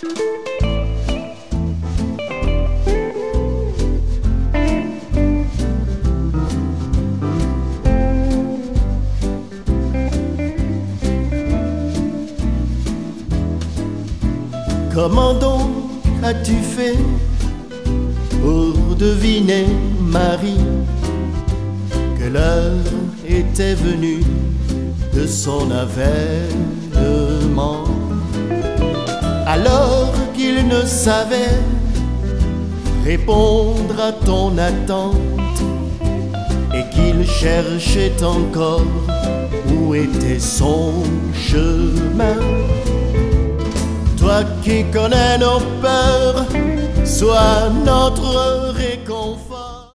Comment donc as-tu fait pour deviner, Marie, que l'heure était venue de son avènement, alors qu'il ne savait répondre à ton attente et qu'il cherchait encore où était son chemin? Toi qui connais nos peurs, sois notre réconfort.